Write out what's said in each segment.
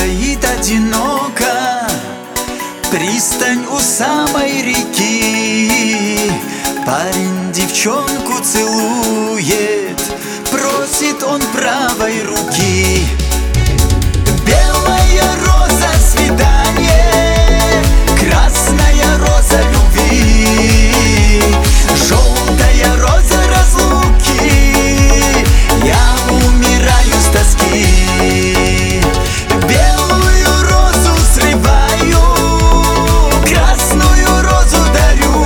стоит одиноко, пристань у самой реки. Парень девчонку целует, просит он правой руки. Белая роза — свидание, красная роза — любви, желтая роза — разлуки. Я умираю с тоски. Белую розу срываю, красную розу дарю,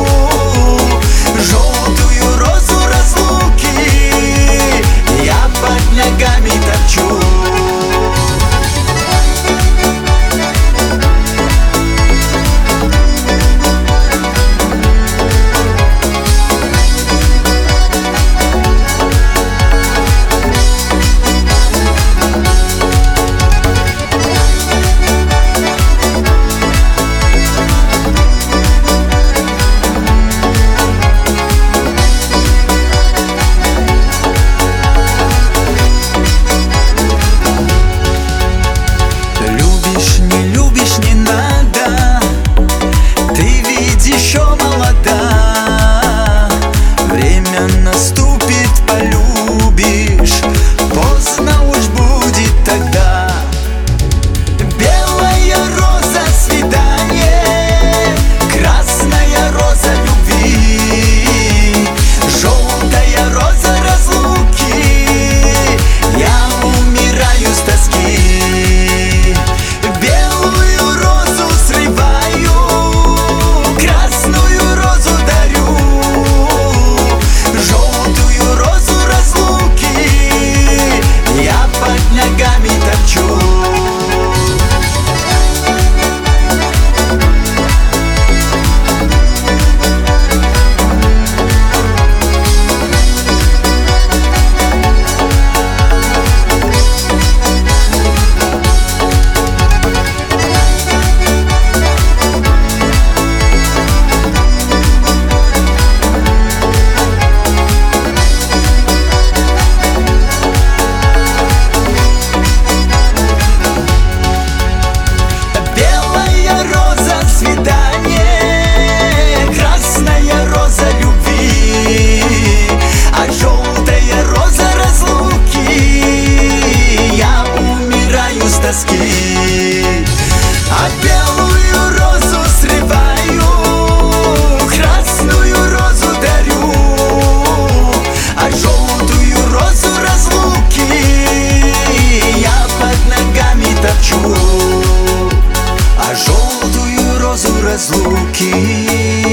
желтую розу — разлуки. Я под ногами торчу. Наступит, полюбишь, поздно уж будет тогда. Белая роза — свидание, красная роза — любви, желтая роза — разлуки. Я умираю с тоски. Белую розу срываю, красную розу дарю, желтую розу — разлуки. Я под ногами торчу. А белую розу срываю, красную розу дарю, а желтую розу — разлуки. Я под ногами торчу, а желтую розу — разлуки.